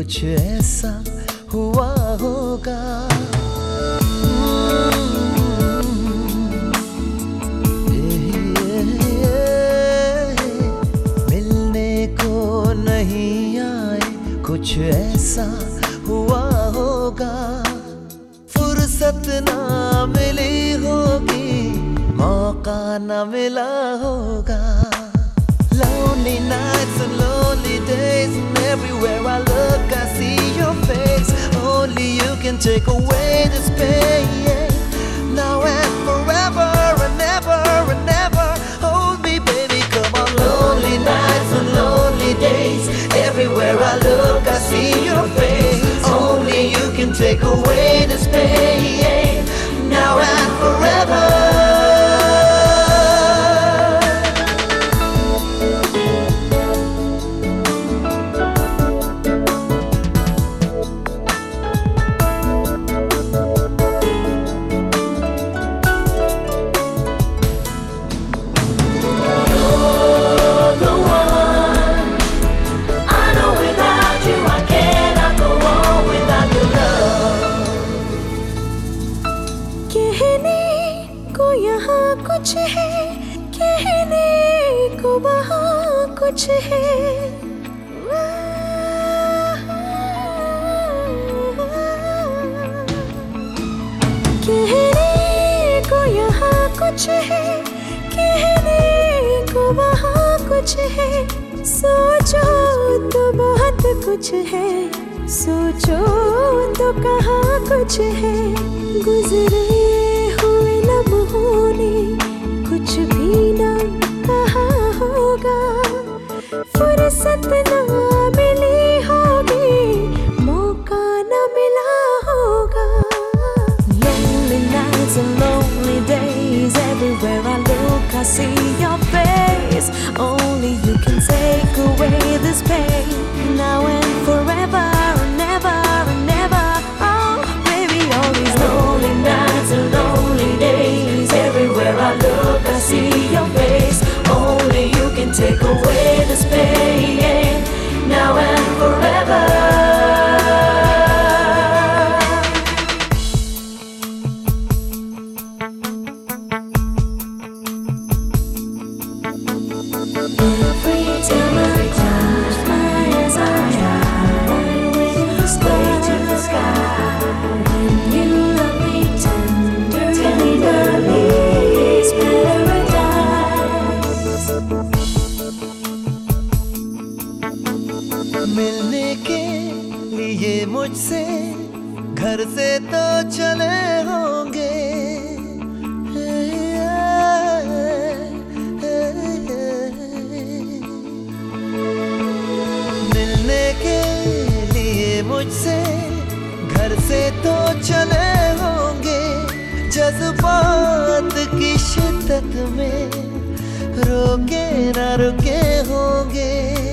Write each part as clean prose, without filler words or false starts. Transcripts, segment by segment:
कुछ ऐसा हुआ होगा। मिलने को नहीं आए, कुछ ऐसा हुआ होगा। फुर्सत ना मिली होगी, मौका ना मिला होगा। Lonely nights and lonely days, and everywhere I look I see your face. Only you can take away this pain. Now and forever and ever and ever, hold me baby, come on. Lonely nights and lonely days, everywhere I look I see your face. Only you can take away this pain. Now and forever. यहाँ कुछ है, कहने को वहाँ कुछ है। कहने को यहाँ कुछ है, कहने को वहाँ कुछ है। सोचो तो बहुत कुछ है, सोचो तो कहाँ कुछ है। गुजरे कुछ भी ना कहा होगा, फुर्सत ना मिली होगी, मौका ना मिला होगा। Lonely nights and lonely days, everywhere I look I see your face. Only you can take away this pain, now and forever and ever and ever. Oh baby, all these lonely nights and lonely days, everywhere I look I see your face. Only you can take away this pain, now and forever. Every time I close my eyes, I try to the sky. When you love me tenderly, it's paradise. मिलने के लिए मुझसे घर से तो चले होंगे। मिलने के लिए मुझसे घर से तो चले होंगे। जज्बात की शिद्दत में रोके ना रुके होंगे।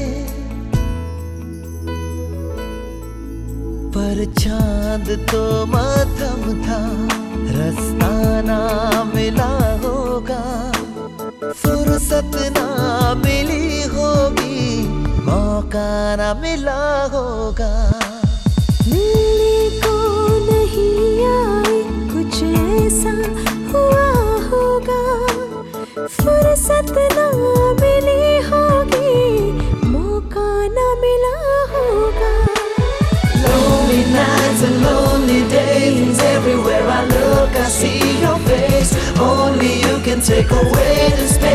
पर चांद तो मातम था, रास्ता ना मिला होगा। फुर्सत ना मिली होगी, मौका ना मिला होगा। मिलने को नहीं आए, कुछ ऐसा हुआ होगा। फुर्सत ना मिली होगी, मौका ना मिला होगा। Lonely nights and lonely days, everywhere I look I see your face. Only you can take away this pain.